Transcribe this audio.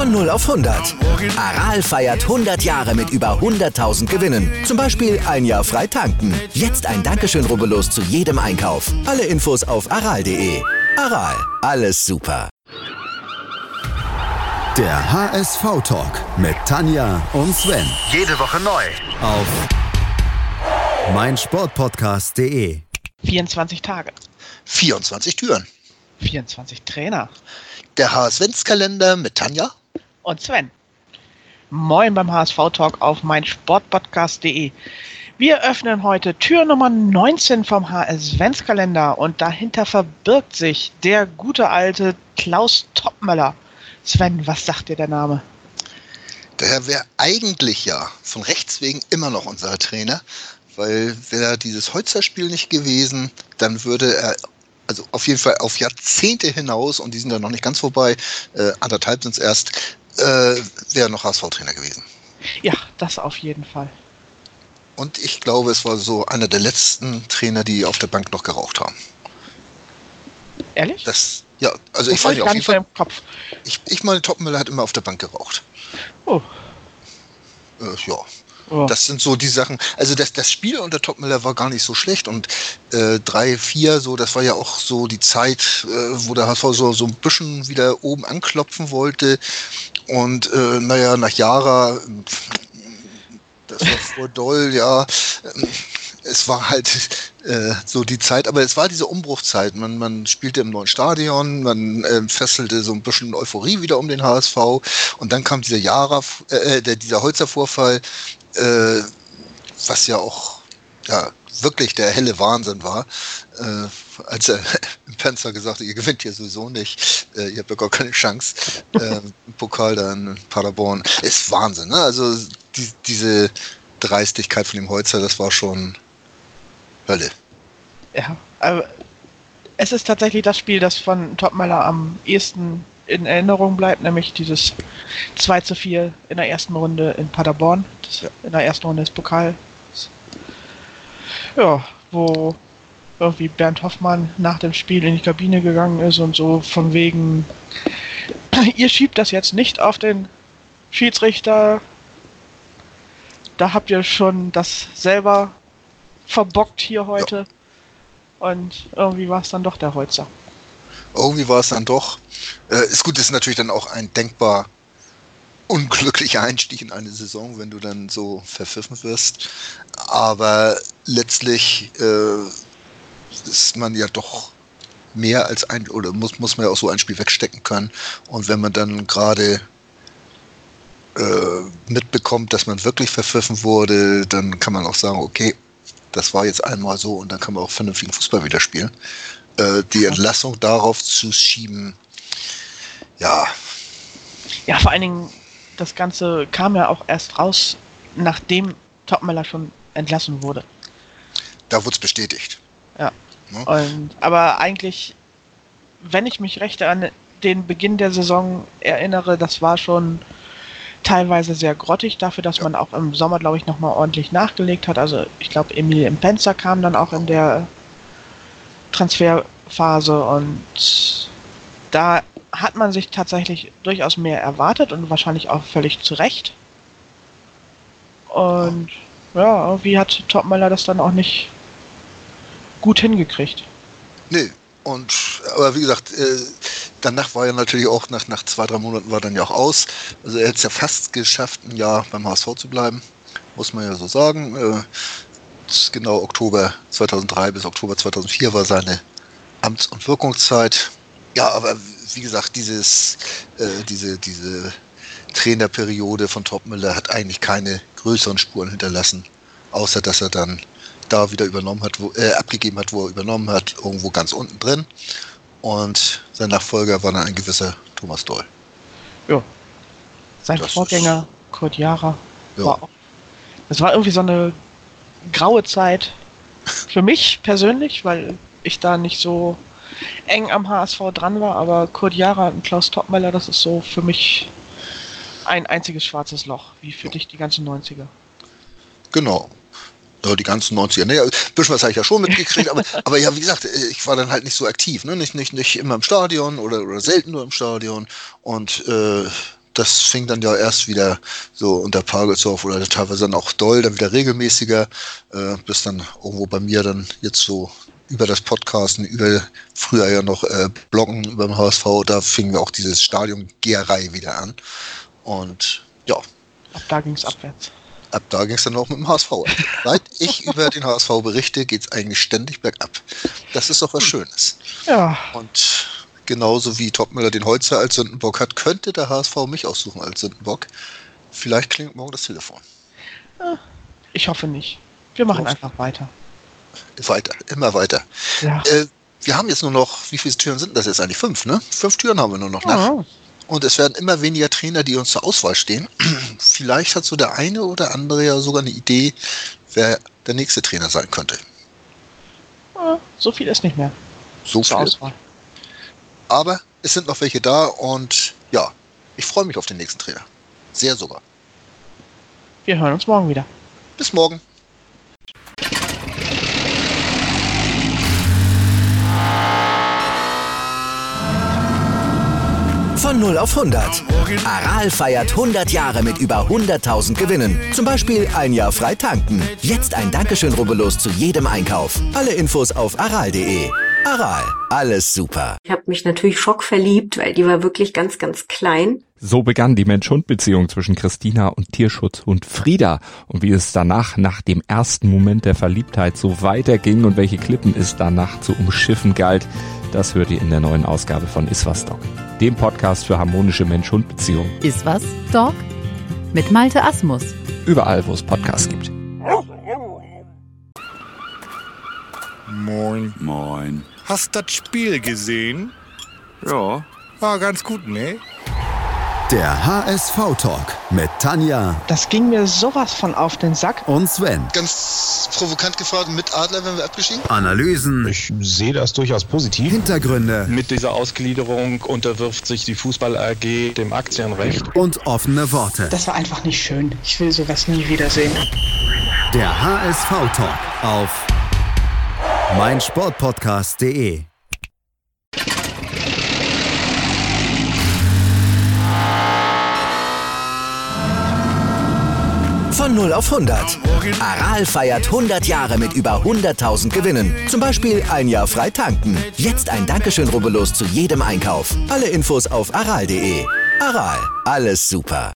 Von 0 auf 100. Aral feiert 100 Jahre mit über 100.000 Gewinnen. Zum Beispiel ein Jahr frei tanken. Jetzt ein Dankeschön, rubbellos zu jedem Einkauf. Alle Infos auf aral.de. Aral, alles super. Der HSV-Talk mit Tanja und Sven. Jede Woche neu. Auf meinsportpodcast.de. 24 Tage. 24 Türen. 24 Trainer. Der HSV-Kalender mit Tanja Und Sven. Moin beim HSV-Talk auf meinsportpodcast.de. Wir öffnen heute Tür Nummer 19 vom HSV-Kalender und dahinter verbirgt sich der gute alte Klaus Toppmöller. Sven, was sagt dir der Name? Der wäre eigentlich ja von Rechts wegen immer noch unser Trainer, weil wäre dieses Holzer-Spiel nicht gewesen, dann würde er also auf jeden Fall auf Jahrzehnte hinaus, und die sind ja noch nicht ganz vorbei, 1,5 sind es erst, wäre noch HSV-Trainer gewesen. Ja, das auf jeden Fall. Und ich glaube, es war so einer der letzten Trainer, die auf der Bank noch geraucht haben. Ehrlich? Ja, also das ich weiß nicht, auf jeden Fall. Im Kopf. Ich meine, Toppmöller hat immer auf der Bank geraucht. Oh. Ja. Oh. Das sind so die Sachen, also das Spiel unter Toppmöller war gar nicht so schlecht und 3-4, so, das war ja auch so die Zeit, wo der HSV so ein bisschen wieder oben anklopfen wollte und nach Jara, das war voll doll, ja, es war halt so die Zeit, aber es war diese Umbruchzeit, man spielte im neuen Stadion, man fesselte so ein bisschen Euphorie wieder um den HSV und dann kam dieser dieser Holzer-Vorfall, was ja auch wirklich der helle Wahnsinn war, als er im Panzer gesagt hat, ihr gewinnt hier sowieso nicht, ihr habt ja gar keine Chance, im Pokal da in Paderborn, ist Wahnsinn, ne? Also diese Dreistigkeit von dem Holzer, das war schon Hölle. Ja, aber es ist tatsächlich das Spiel, das von Toppmöller am ehesten in Erinnerung bleibt, nämlich dieses 2-4 in der ersten Runde in Paderborn, in der ersten Runde des Pokals. Ja, wo irgendwie Bernd Hoffmann nach dem Spiel in die Kabine gegangen ist und so von wegen, ihr schiebt das jetzt nicht auf den Schiedsrichter, da habt ihr schon das selber verbockt hier heute. Ja. Und irgendwie war es dann doch der Holzer. Irgendwie war es dann doch. Ist gut, ist natürlich dann auch ein denkbar unglücklicher Einstieg in eine Saison, wenn du dann so verpfiffen wirst. Aber letztlich ist man ja doch mehr als oder muss man ja auch so ein Spiel wegstecken können. Und wenn man dann gerade mitbekommt, dass man wirklich verpfiffen wurde, dann kann man auch sagen, okay, das war jetzt einmal so und dann kann man auch vernünftigen Fußball wieder spielen. Die Entlassung darauf zu schieben, ja. Ja, vor allen Dingen, das Ganze kam ja auch erst raus, nachdem Toppmöller schon entlassen wurde. Da wurde es bestätigt. Ja. Aber eigentlich, wenn ich mich recht an den Beginn der Saison erinnere, das war schon teilweise sehr grottig dafür, dass man auch im Sommer, glaube ich, nochmal ordentlich nachgelegt hat. Also ich glaube, Emil Mpenza kam dann auch in der Transferphase und da hat man sich tatsächlich durchaus mehr erwartet und wahrscheinlich auch völlig zu Recht. Und ja, irgendwie hat Toppmöller das dann auch nicht gut hingekriegt. Nee, aber wie gesagt, danach war ja natürlich auch, nach 2-3 Monaten war dann ja auch aus. Also er hat es ja fast geschafft, ein Jahr beim HSV zu bleiben, muss man ja so sagen. Genau Oktober 2003 bis Oktober 2004 war seine Amts- und Wirkungszeit. Ja, aber wie gesagt, diese Trainerperiode von Toppmöller hat eigentlich keine größeren Spuren hinterlassen, außer dass er dann da wieder abgegeben hat, wo er übernommen hat, irgendwo ganz unten drin. Und sein Nachfolger war dann ein gewisser Thomas Doll. Ja. Sein Vorgänger, Kurt Jara, das war irgendwie so eine graue Zeit für mich persönlich, weil ich da nicht so eng am HSV dran war, aber Kurt Jara und Klaus Toppmöller, das ist so für mich ein einziges schwarzes Loch, wie für dich die ganzen 90er. Genau. Die ganzen 90er. Ne, ein bisschen was habe ich ja schon mitgekriegt, aber ja, wie gesagt, ich war dann halt nicht so aktiv, ne? Nicht immer im Stadion oder selten nur im Stadion. Und das fing dann ja erst wieder so unter Pagelsdorf oder teilweise dann auch doll, dann wieder regelmäßiger, bis dann irgendwo bei mir dann jetzt so über das Podcasten, über früher ja noch Bloggen über den HSV, da fingen wir auch dieses Stadion-Geherei wieder an. Und ja. Ab da ging es abwärts. Ab da ging es dann auch mit dem HSV. Seit ich über den HSV berichte, geht es eigentlich ständig bergab. Das ist doch was Schönes. Ja. Und genauso wie Topmöller den Holzer als Sündenbock hat, könnte der HSV mich aussuchen als Sündenbock. Vielleicht klingt morgen das Telefon. Ich hoffe nicht. Wir machen einfach weiter. Weiter, immer weiter. Ja. Wir haben jetzt nur noch, wie viele Türen sind das jetzt eigentlich? 5, ne? 5 Türen haben wir nur noch nach. Und es werden immer weniger Trainer, die uns zur Auswahl stehen. Vielleicht hat so der eine oder andere ja sogar eine Idee, wer der nächste Trainer sein könnte. So viel ist nicht mehr. So viel. Auswahl. Aber es sind noch welche da und ja, ich freue mich auf den nächsten Trainer. Sehr sogar. Wir hören uns morgen wieder. Bis morgen. Von 0 auf 100. Aral feiert 100 Jahre mit über 100.000 Gewinnen. Zum Beispiel ein Jahr frei tanken. Jetzt ein Dankeschön, rubbellos zu jedem Einkauf. Alle Infos auf aral.de. Aral, alles super. Ich habe mich natürlich schockverliebt, weil die war wirklich ganz, ganz klein. So begann die Mensch-Hund-Beziehung zwischen Christina und Tierschutzhund Frieda. Und wie es danach, nach dem ersten Moment der Verliebtheit, so weiterging und welche Klippen es danach zu umschiffen galt, das hört ihr in der neuen Ausgabe von Iswas Dog, dem Podcast für harmonische Mensch-Hund-Beziehungen. Iswas Dog mit Malte Asmus. Überall, wo es Podcasts gibt. Moin. Moin. Hast das Spiel gesehen? Ja. War ganz gut, ne? Der HSV-Talk mit Tanja. Das ging mir sowas von auf den Sack. Und Sven. Ganz provokant gefragt, mit Adler werden wir abgeschieden? Analysen. Ich sehe das durchaus positiv. Hintergründe. Mit dieser Ausgliederung unterwirft sich die Fußball AG dem Aktienrecht. Und offene Worte. Das war einfach nicht schön. Ich will sowas nie wiedersehen. Der HSV-Talk auf meinsportpodcast.de. Von 0 auf 100. Aral feiert 100 Jahre mit über 100.000 Gewinnen. Zum Beispiel ein Jahr frei tanken. Jetzt ein Dankeschön, rubbellos zu jedem Einkauf. Alle Infos auf aral.de. Aral, alles super.